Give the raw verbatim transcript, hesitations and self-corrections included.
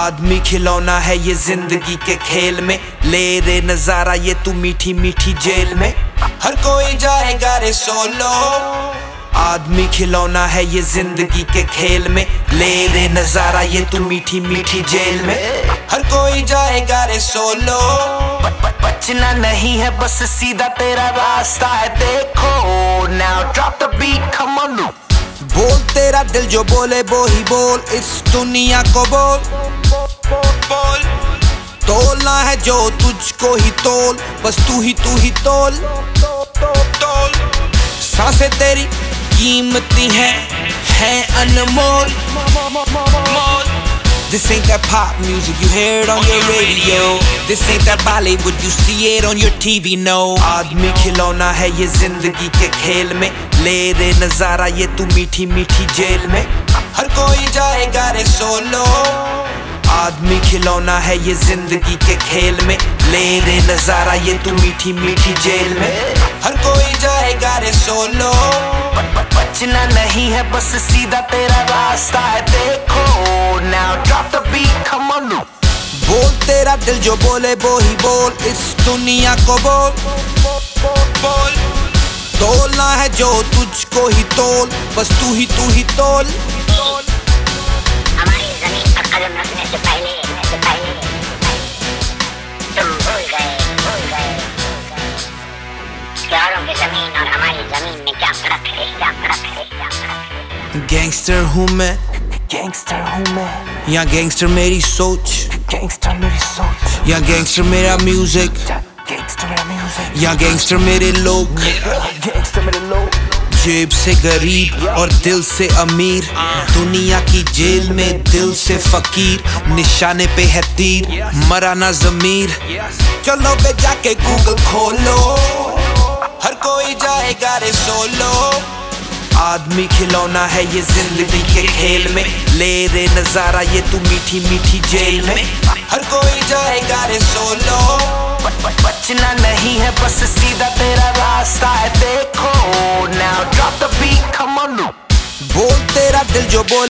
आदमी खिलौना है ये जिंदगी के खेल में, ले रे नजारा ये तू मीठी मीठी जेल में। हर कोई जाएगा रे सोलो। आदमी खिलौना है ये जिंदगी के खेल में, ले रे नजारा ये तू मीठी मीठी जेल में। हर कोई जाएगा रे सोलो। बचना नहीं है बस सीधा तेरा रास्ता है, देखो now drop the beat come on। बोल तेरा दिल जो बोले वो ही बोल, इस दुनिया को बोल बोल। तोलना है जो तुझको ही तोल, बस तू ही तू ही तोल तोल। सांसें तेरी कीमती हैं, हैं अनमोल। This ain't that pop music you hear it on your radio. This ain't that Bollywood you see it on your T V, no. आदमी खिलौना है ये जिंदगी के खेल में, ले रे नजारा ये तू मीठी मीठी जेल में। हर कोई जाएगा रे सोलो। आदमी खिलौना है ये जिंदगी के खेल में, ले रे नजारा ये तू मीठी मीठी जेल में। हर कोई जाएगा रे सोलो। बचना नहीं है बस सीधा तेरा रास्ता है, देखो now drop the beat come on। बोल तेरा दिल जो बोले वो ही बोल, इस दुनिया को बोल बोल। तोलना है जो तुझको ही तोल, बस तू ही तू ही तोल। हमारी जमीन पर कदम रखने से पहले से पहले तुम भूल गए भूल गए प्यारों की जमीन और हमारी जमीन में क्या फर्क है, क्या फर्क है, क्या फर्क है। गैंगस्टर हूँ मैं, गैंगस्टर हूँ मैं, या गैंगस्टर मेरी सोच, गैंगस्टर मेरी सोच, या गैंगस्टर मेरा म्यूजिक, गैंगस्टर मेरा म्यूजिक, या गैंगस्टर मेरे लोग। गैंगस्टर मेरे लोग। जेब से गरीब और दिल से अमीर, दुनिया की जेल में दिल से फकीर। निशाने पे है तीर, मरा ना ज़मीर। चलो बे जाके गूगल खोलो, हर कोई जाएगा रे सोलो। आदमी खिलौना है ये जिंदगी के खेल में, ले रे नजारा ये तू मीठी मीठी जेल में। हर कोई जाएगा रे सोलो। बचना नहीं है बस सीधा तेरा रास्ता है, देखो now drop the beat come on। बोल तेरा दिल जो बोल